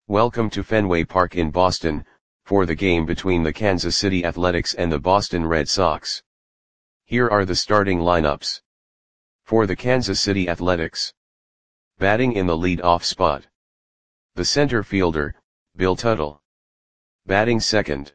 Welcome to Fenway Park in Boston, for the game between the Kansas City Athletics and the Boston Red Sox. Here are the starting lineups. For the Kansas City Athletics. Batting in the lead-off spot. The center fielder, Bill Tuttle. Batting second.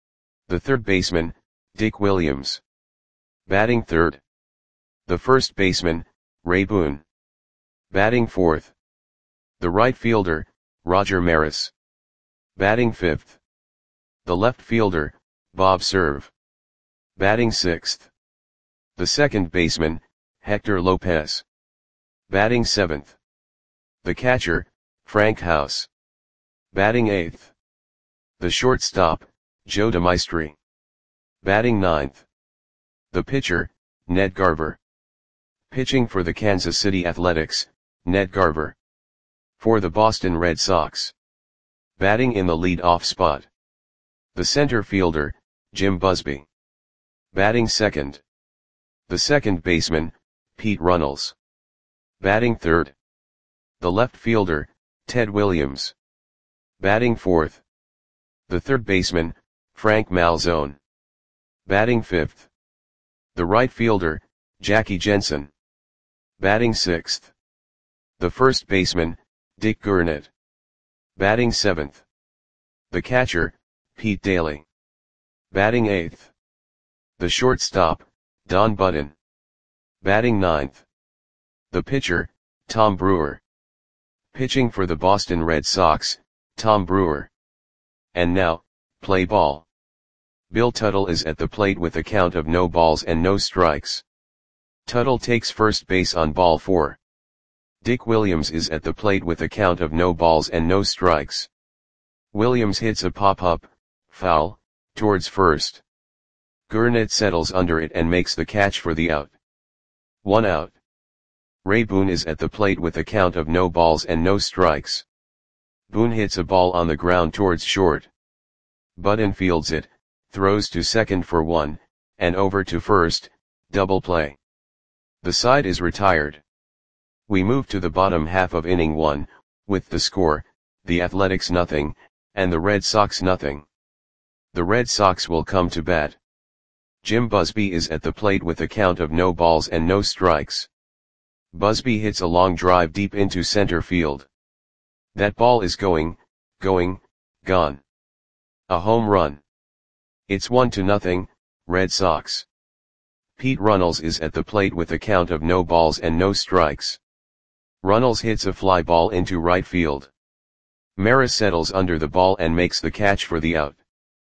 The third baseman, Dick Williams. Batting third. The first baseman, Ray Boone. Batting fourth. The right fielder, Roger Maris. Batting fifth. The left fielder, Bob Cerv. Batting sixth. The second baseman, Hector Lopez. Batting seventh. The catcher, Frank House. Batting eighth. The shortstop, Joe DeMaestri. Batting ninth. The pitcher, Ned Garver. Pitching for the Kansas City Athletics, Ned Garver. For the Boston Red Sox. Batting in the lead-off spot. The center fielder, Jim Busby. Batting second. The second baseman, Pete Runnels. Batting third. The left fielder, Ted Williams. Batting fourth. The third baseman, Frank Malzone. Batting fifth. The right fielder, Jackie Jensen. Batting sixth. The first baseman, Dick Gurnett. Batting seventh. The catcher, Pete Daly. Batting eighth. The shortstop, Don Button. Batting ninth. The pitcher, Tom Brewer. Pitching for the Boston Red Sox, Tom Brewer. And now, play ball. Bill Tuttle is at the plate with a count of no balls and no strikes. Tuttle takes first base on ball 4. Dick Williams is at the plate with a count of no balls and no strikes. Williams hits a pop-up, foul, towards first. Gurnett settles under it and makes the catch for the out. 1 out. Ray Boone is at the plate with a count of no balls and no strikes. Boone hits a ball on the ground towards short. Button fields it, throws to second for 1, and over to first, double play. The side is retired. We move to the bottom half of inning 1, with the score, the Athletics 0, and the Red Sox 0. The Red Sox will come to bat. Jim Busby is at the plate with a count of no balls and no strikes. Busby hits a long drive deep into center field. That ball is gone. A home run. It's 1-0, Red Sox. Pete Runnels is at the plate with a count of no balls and no strikes. Runnels hits a fly ball into right field. Maris settles under the ball and makes the catch for the out.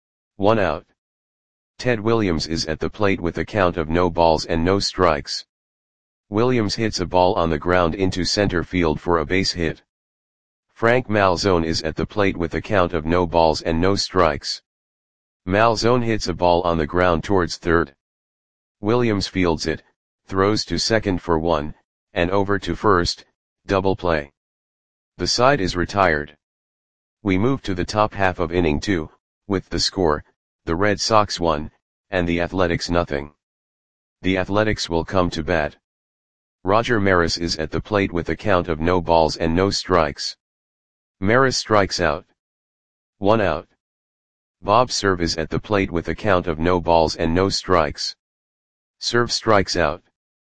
1 out. Ted Williams is at the plate with a count of no balls and no strikes. Williams hits a ball on the ground into center field for a base hit. Frank Malzone is at the plate with a count of no balls and no strikes. Malzone hits a ball on the ground towards third. Williams fields it, throws to second for 1, and over to first, double play. The side is retired. We move to the top half of inning 2, with the score, the Red Sox 1, and the Athletics 0. The Athletics will come to bat. Roger Maris is at the plate with a count of no balls and no strikes. Maris strikes out. 1 out. Bob Cerv is at the plate with a count of no balls and no strikes. Cerv strikes out.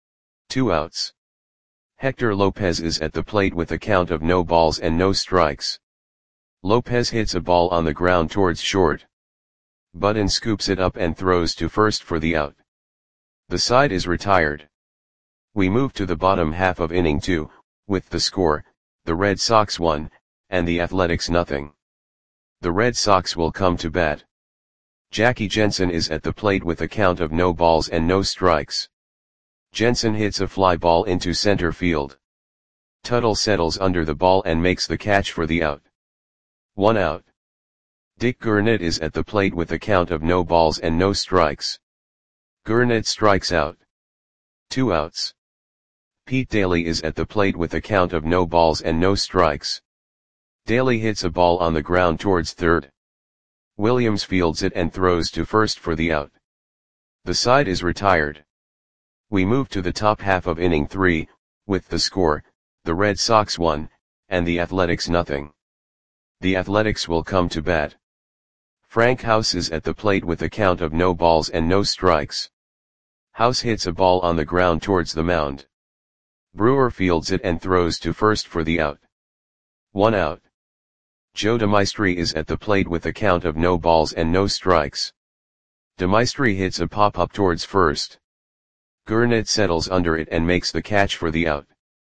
2 outs. Hector Lopez is at the plate with a count of no balls and no strikes. Lopez hits a ball on the ground towards short. Button scoops it up and throws to first for the out. The side is retired. We move to the bottom half of inning 2, with the score, the Red Sox 1, and the Athletics 0. The Red Sox will come to bat. Jackie Jensen is at the plate with a count of no balls and no strikes. Jensen hits a fly ball into center field. Tuttle settles under the ball and makes the catch for the out. 1 out. Dick Gurnett is at the plate with a count of no balls and no strikes. Gurnett strikes out. 2 outs. Pete Daly is at the plate with a count of no balls and no strikes. Daly hits a ball on the ground towards third. Williams fields it and throws to first for the out. The side is retired. We move to the top half of inning 3, with the score, the Red Sox 1, and the Athletics 0. The Athletics will come to bat. Frank House is at the plate with a count of no balls and no strikes. House hits a ball on the ground towards the mound. Brewer fields it and throws to first for the out. 1 out. Joe DeMaestri is at the plate with a count of no balls and no strikes. DeMaestri hits a pop-up towards first. Gurnett settles under it and makes the catch for the out.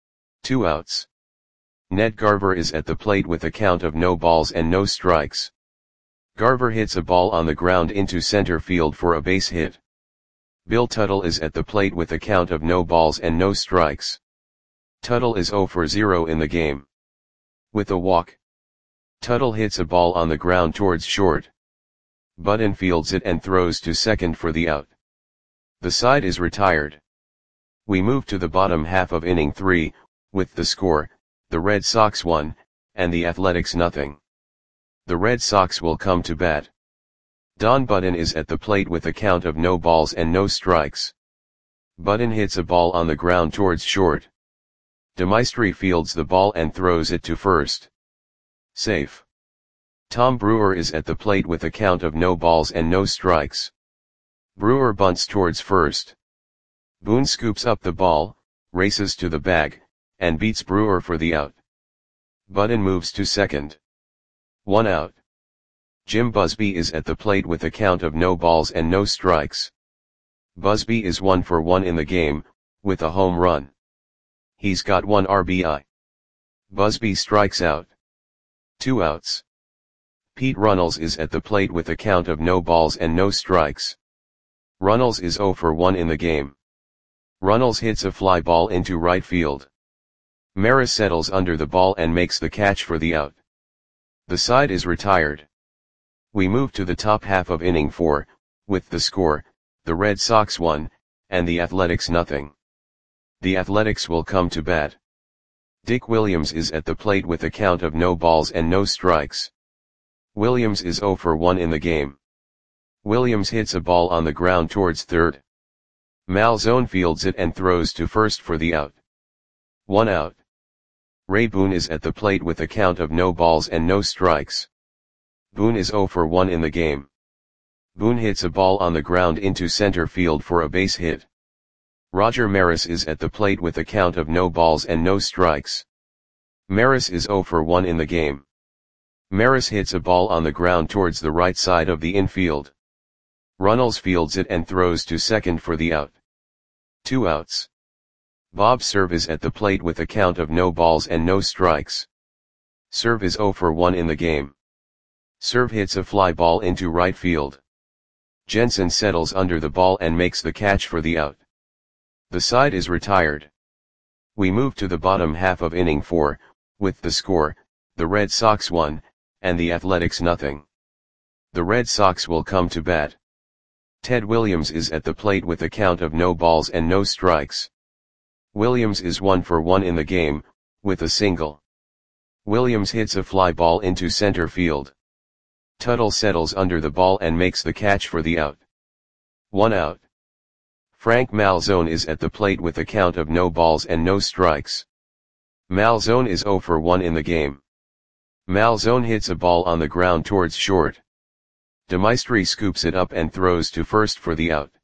2 outs. Ned Garver is at the plate with a count of no balls and no strikes. Garver hits a ball on the ground into center field for a base hit. Bill Tuttle is at the plate with a count of no balls and no strikes. Tuttle is 0 for 0 in the game. With a walk. Tuttle hits a ball on the ground towards short. Button fields it and throws to second for the out. The side is retired. We move to the bottom half of inning 3, with the score, the Red Sox 1, and the Athletics nothing. The Red Sox will come to bat. Don Button is at the plate with a count of no balls and no strikes. Button hits a ball on the ground towards short. DeMaestri fields the ball and throws it to first. Safe. Tom Brewer is at the plate with a count of no balls and no strikes. Brewer bunts towards first. Boone scoops up the ball, races to the bag, and beats Brewer for the out. Button moves to second. 1 out. Jim Busby is at the plate with a count of no balls and no strikes. Busby is 1 for 1 in the game, with a home run. He's got 1 RBI. Busby strikes out. 2 outs. Pete Runnels is at the plate with a count of no balls and no strikes. Runnels is 0 for 1 in the game. Runnels hits a fly ball into right field. Maris settles under the ball and makes the catch for the out. The side is retired. We move to the top half of inning 4, with the score, the Red Sox 1, and the Athletics nothing. The Athletics will come to bat. Dick Williams is at the plate with a count of no balls and no strikes. Williams is 0 for 1 in the game. Williams hits a ball on the ground towards third. Malzone fields it and throws to first for the out. 1 out. Ray Boone is at the plate with a count of no balls and no strikes. Boone is 0 for 1 in the game. Boone hits a ball on the ground into center field for a base hit. Roger Maris is at the plate with a count of no balls and no strikes. Maris is 0 for 1 in the game. Maris hits a ball on the ground towards the right side of the infield. Runnels fields it and throws to second for the out. 2 outs. Bob Cerv is at the plate with a count of no balls and no strikes. Cerv is 0 for 1 in the game. Cerv hits a fly ball into right field. Jensen settles under the ball and makes the catch for the out. The side is retired. We move to the bottom half of inning 4, with the score, the Red Sox 1, and the Athletics nothing. The Red Sox will come to bat. Ted Williams is at the plate with a count of no balls and no strikes. Williams is 1 for 1 in the game, with a single. Williams hits a fly ball into center field. Tuttle settles under the ball and makes the catch for the out. 1 out. Frank Malzone is at the plate with a count of no balls and no strikes. Malzone is 0 for 1 in the game. Malzone hits a ball on the ground towards short. DeMaestri scoops it up and throws to first for the out.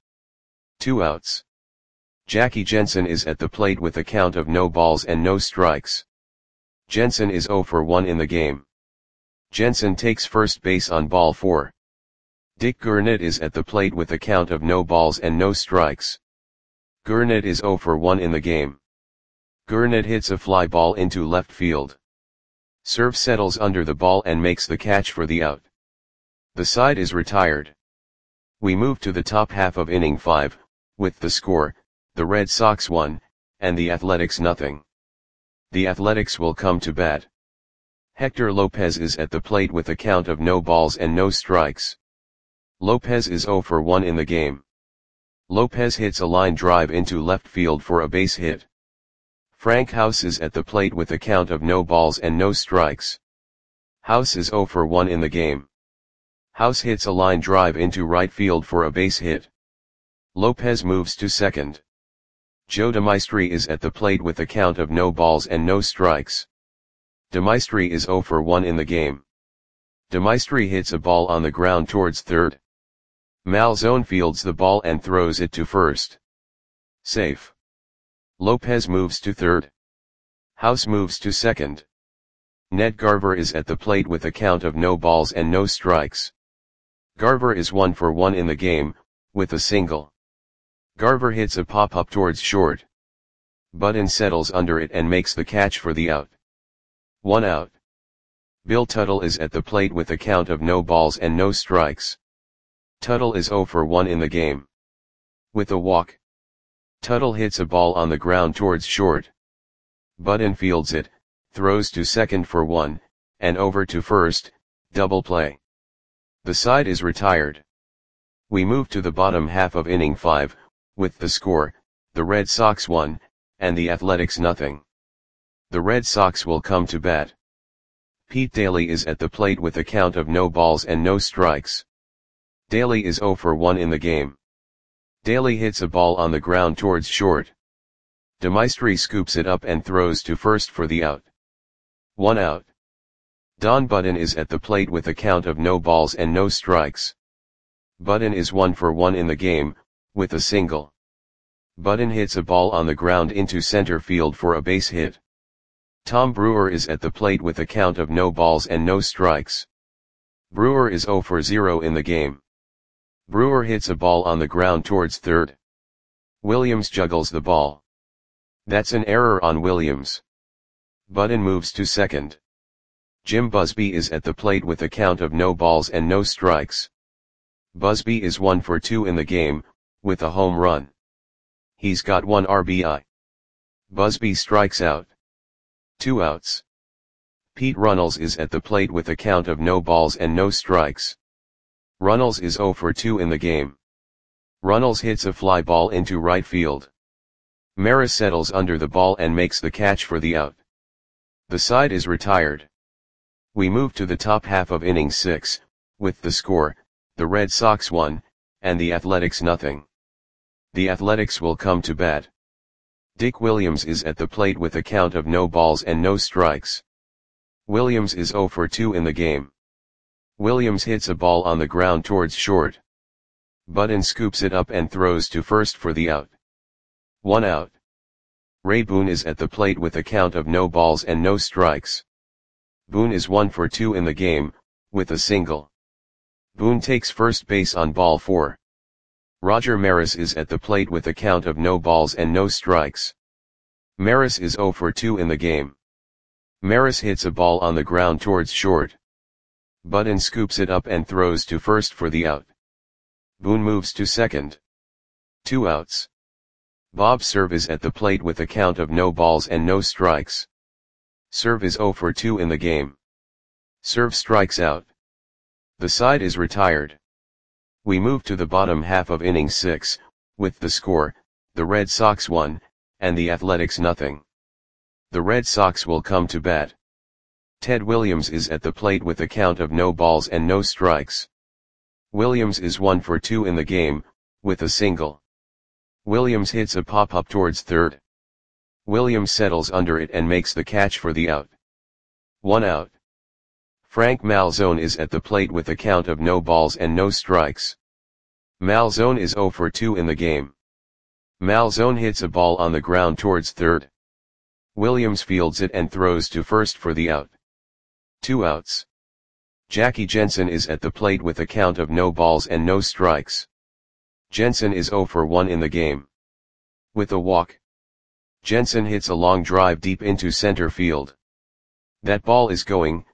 2 outs. Jackie Jensen is at the plate with a count of no balls and no strikes. Jensen is 0 for 1 in the game. Jensen takes first base on ball 4. Dick Gurnett is at the plate with a count of no balls and no strikes. Gurnett is 0 for 1 in the game. Gurnett hits a fly ball into left field. Cerv settles under the ball and makes the catch for the out. The side is retired. We move to the top half of inning 5, with the score, the Red Sox 1, and the Athletics nothing. The Athletics will come to bat. Hector Lopez is at the plate with a count of no balls and no strikes. Lopez is 0 for 1 in the game. Lopez hits a line drive into left field for a base hit. Frank House is at the plate with a count of no balls and no strikes. House is 0 for 1 in the game. House hits a line drive into right field for a base hit. Lopez moves to second. Joe DeMaestri is at the plate with a count of no balls and no strikes. DeMaestri is 0 for 1 in the game. Demaistre hits a ball on the ground towards third. Malzone fields the ball and throws it to first. Safe. Lopez moves to third. House moves to second. Ned Garver is at the plate with a count of no balls and no strikes. Garver is 1 for 1 in the game, with a single. Garver hits a pop-up towards short. Button settles under it and makes the catch for the out. 1 out. Bill Tuttle is at the plate with a count of no balls and no strikes. Tuttle is 0 for 1 in the game. With a walk. Tuttle hits a ball on the ground towards short. Button fields it, throws to second for 1, and over to first, double play. The side is retired. We move to the bottom half of inning 5, with the score, the Red Sox 1, and the Athletics nothing. The Red Sox will come to bat. Pete Daly is at the plate with a count of no balls and no strikes. Daly is 0 for 1 in the game. Daly hits a ball on the ground towards short. Demaistre scoops it up and throws to first for the out. 1 out. Don Button is at the plate with a count of no balls and no strikes. Button is 1 for 1 in the game, with a single. Button hits a ball on the ground into center field for a base hit. Tom Brewer is at the plate with a count of no balls and no strikes. Brewer is 0 for 0 in the game. Brewer hits a ball on the ground towards third. Williams juggles the ball. That's an error on Williams. Button moves to second. Jim Busby is at the plate with a count of no balls and no strikes. Busby is 1 for 2 in the game, with a home run. He's got 1 RBI. Busby strikes out. 2 outs. Pete Runnels is at the plate with a count of no balls and no strikes. Runnels is 0 for 2 in the game. Runnels hits a fly ball into right field. Maris settles under the ball and makes the catch for the out. The side is retired. We move to the top half of inning 6, with the score, the Red Sox 1, and the Athletics nothing. The Athletics will come to bat. Dick Williams is at the plate with a count of no balls and no strikes. Williams is 0 for 2 in the game. Williams hits a ball on the ground towards short. Button scoops it up and throws to first for the out. 1 out. Ray Boone is at the plate with a count of no balls and no strikes. Boone is 1 for 2 in the game, with a single. Boone takes first base on ball 4. Roger Maris is at the plate with a count of no balls and no strikes. Maris is 0 for 2 in the game. Maris hits a ball on the ground towards short. Button scoops it up and throws to first for the out. Boone moves to second. 2 outs. Bob Cerv is at the plate with a count of no balls and no strikes. Cerv is 0 for 2 in the game. Cerv strikes out. The side is retired. We move to the bottom half of inning 6, with the score, the Red Sox 1, and the Athletics nothing. The Red Sox will come to bat. Ted Williams is at the plate with a count of no balls and no strikes. Williams is 1 for 2 in the game, with a single. Williams hits a pop-up towards third. Williams settles under it and makes the catch for the out. 1 out. Frank Malzone is at the plate with a count of no balls and no strikes. Malzone is 0 for 2 in the game. Malzone hits a ball on the ground towards third. Williams fields it and throws to first for the out. 2 outs. Jackie Jensen is at the plate with a count of no balls and no strikes. Jensen is 0 for 1 in the game. With a walk. Jensen hits a long drive deep into center field. That ball is gone.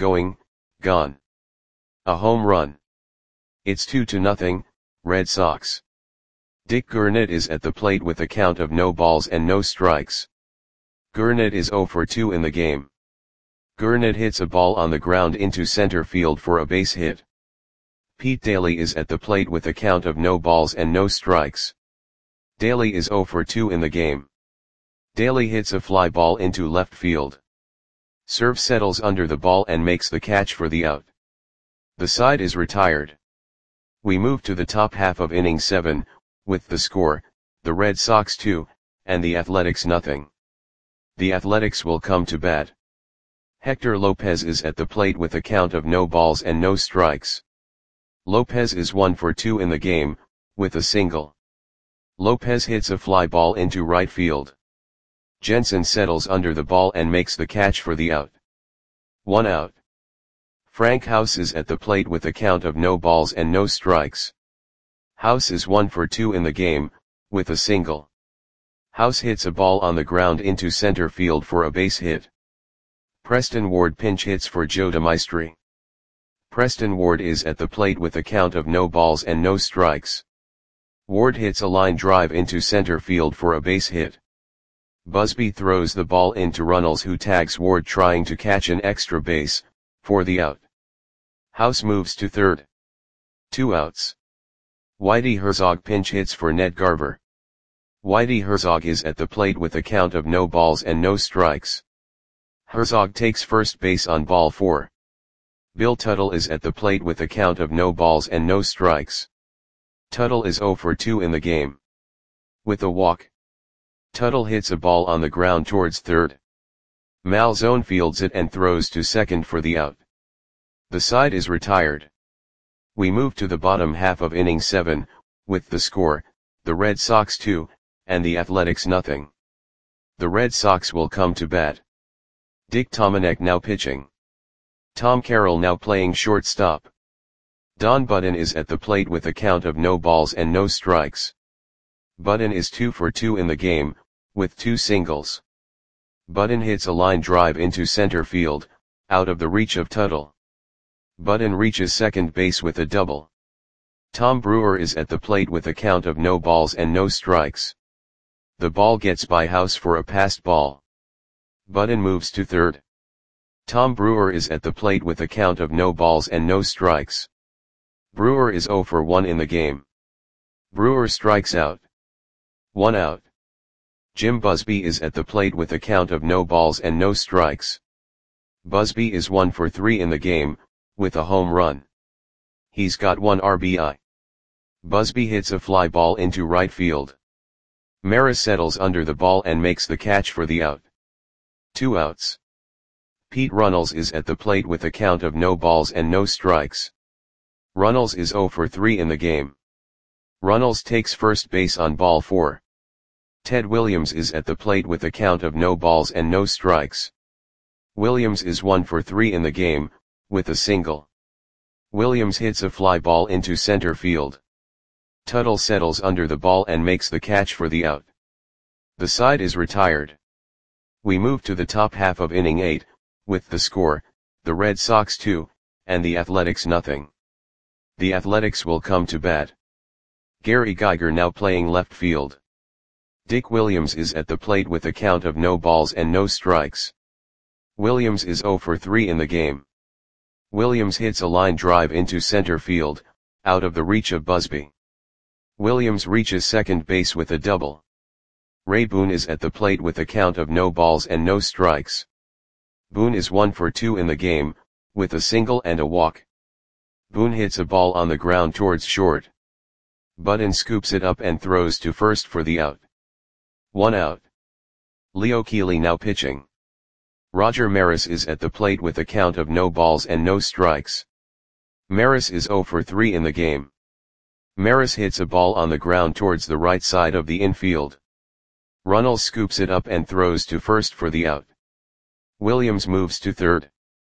A home run. It's 2-0, Red Sox. Dick Gurnett is at the plate with a count of no balls and no strikes. Gurnett is 0 for 2 in the game. Gurnett hits a ball on the ground into center field for a base hit. Pete Daly is at the plate with a count of no balls and no strikes. Daly is 0 for 2 in the game. Daly hits a fly ball into left field. Cerv settles under the ball and makes the catch for the out. The side is retired. We move to the top half of inning 7, with the score, the Red Sox 2, and the Athletics nothing. The Athletics will come to bat. Hector Lopez is at the plate with a count of no balls and no strikes. Lopez is 1 for 2 in the game, with a single. Lopez hits a fly ball into right field. Jensen settles under the ball and makes the catch for the out. 1 out. Frank House is at the plate with a count of no balls and no strikes. House is 1 for 2 in the game, with a single. House hits a ball on the ground into center field for a base hit. Preston Ward pinch hits for Joe DeMaestri. Preston Ward is at the plate with a count of no balls and no strikes. Ward hits a line drive into center field for a base hit. Busby throws the ball into Runnels, who tags Ward trying to catch an extra base, for the out. House moves to third. 2 outs. Whitey Herzog pinch hits for Ned Garver. Whitey Herzog is at the plate with a count of no balls and no strikes. Herzog takes first base on ball 4. Bill Tuttle is at the plate with a count of no balls and no strikes. Tuttle is 0 for 2 in the game. With a walk, Tuttle hits a ball on the ground towards third. Malzone fields it and throws to second for the out. The side is retired. We move to the bottom half of inning 7, with the score, the Red Sox 2, and the Athletics nothing. The Red Sox will come to bat. Dick Tomanek now pitching. Tom Carroll now playing shortstop. Don Budden is at the plate with a count of no balls and no strikes. Budden is 2 for 2 in the game, with 2 singles. Budden hits a line drive into center field, out of the reach of Tuttle. Budden reaches second base with a double. Tom Brewer is at the plate with a count of no balls and no strikes. The ball gets by House for a passed ball. Budden moves to third. Tom Brewer is at the plate with a count of no balls and no strikes. Brewer is 0 for 1 in the game. Brewer strikes out. 1 out. Jim Busby is at the plate with a count of no balls and no strikes. Busby is 1 for 3 in the game, with a home run. He's got 1 RBI. Busby hits a fly ball into right field. Maris settles under the ball and makes the catch for the out. 2 outs. Pete Runnels is at the plate with a count of no balls and no strikes. Runnels is 0 for 3 in the game. Runnels takes first base on ball 4. Ted Williams is at the plate with a count of no balls and no strikes. Williams is 1 for 3 in the game, with a single. Williams hits a fly ball into center field. Tuttle settles under the ball and makes the catch for the out. The side is retired. We move to the top half of inning 8, with the score, the Red Sox 2, and the Athletics nothing. The Athletics will come to bat. Gary Geiger now playing left field. Dick Williams is at the plate with a count of no balls and no strikes. Williams is 0 for 3 in the game. Williams hits a line drive into center field, out of the reach of Busby. Williams reaches second base with a double. Ray Boone is at the plate with a count of no balls and no strikes. Boone is 1 for 2 in the game, with a single and a walk. Boone hits a ball on the ground towards short. Budden scoops it up and throws to first for the out. 1 out. Leo Keeley now pitching. Roger Maris is at the plate with a count of no balls and no strikes. Maris is 0 for 3 in the game. Maris hits a ball on the ground towards the right side of the infield. Runnels scoops it up and throws to first for the out. Williams moves to third.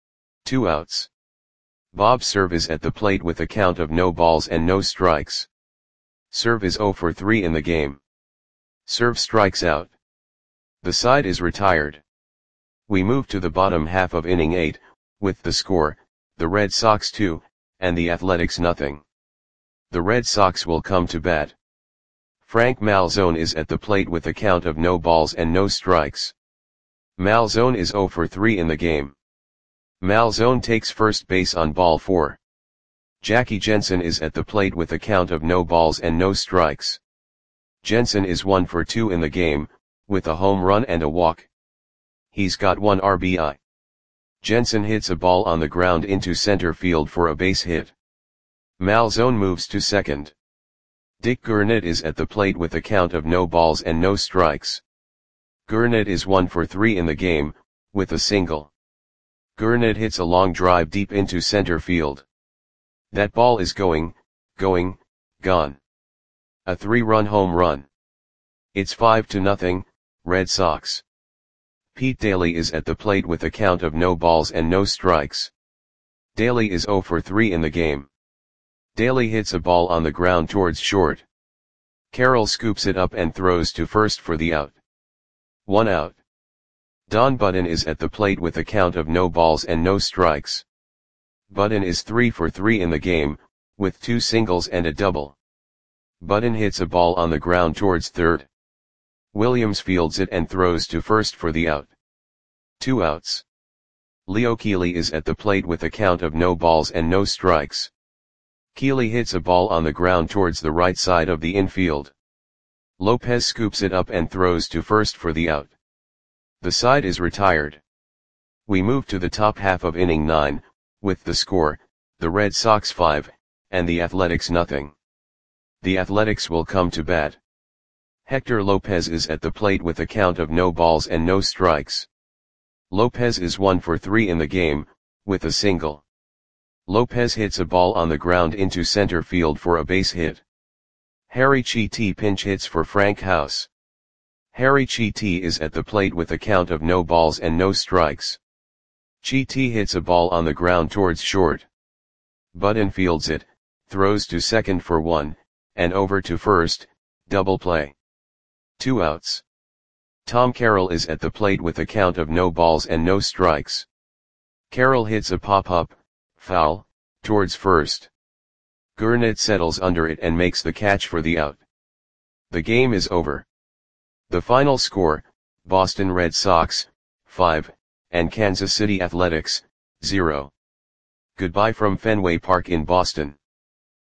2 outs. Bob Cerv is at the plate with a count of no balls and no strikes. Cerv is 0 for 3 in the game. Cerv strikes out. The side is retired. We move to the bottom half of inning 8, with the score, the Red Sox 2, and the Athletics nothing. The Red Sox will come to bat. Frank Malzone is at the plate with a count of no balls and no strikes. Malzone is 0 for 3 in the game. Malzone takes first base on ball 4. Jackie Jensen is at the plate with a count of no balls and no strikes. Jensen is 1 for 2 in the game, with a home run and a walk. He's got 1 RBI. Jensen hits a ball on the ground into center field for a base hit. Malzone moves to second. Dick Gurnett is at the plate with a count of no balls and no strikes. Gurnett is 1 for 3 in the game, with a single. Gurnett hits a long drive deep into center field. That ball is gone. A 3-run home run. It's 5-0, Red Sox. Pete Daly is at the plate with a count of no balls and no strikes. Daly is 0 for 3 in the game. Daly hits a ball on the ground towards short. Carroll scoops it up and throws to first for the out. 1 out. Don Budden is at the plate with a count of no balls and no strikes. Budden is 3 for 3 in the game, with 2 singles and a double. Budden hits a ball on the ground towards third. Williams fields it and throws to first for the out. 2 outs. Leo Keeley is at the plate with a count of no balls and no strikes. Keeley hits a ball on the ground towards the right side of the infield. Lopez scoops it up and throws to first for the out. The side is retired. We move to the top half of inning 9, with the score, the Red Sox 5, and the Athletics nothing. The Athletics will come to bat. Hector Lopez is at the plate with a count of no balls and no strikes. Lopez is 1 for 3 in the game, with a single. Lopez hits a ball on the ground into center field for a base hit. Harry Chiti pinch hits for Frank House. Harry Chiti is at the plate with a count of no balls and no strikes. Chiti hits a ball on the ground towards short. Budden fields it, throws to second for 1, and over to first, double play. 2 outs. Tom Carroll is at the plate with a count of no balls and no strikes. Carroll hits a pop-up, foul, towards first. Gurnett settles under it and makes the catch for the out. The game is over. The final score, Boston Red Sox, 5, and Kansas City Athletics, 0. Goodbye from Fenway Park in Boston.